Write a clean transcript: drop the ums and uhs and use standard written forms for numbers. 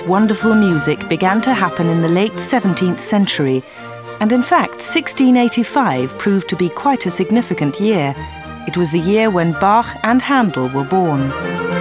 this wonderful music began to happen in the late 17th century, and in fact 1685 proved to be quite a significant year. It was the year when Bach and Handel were born.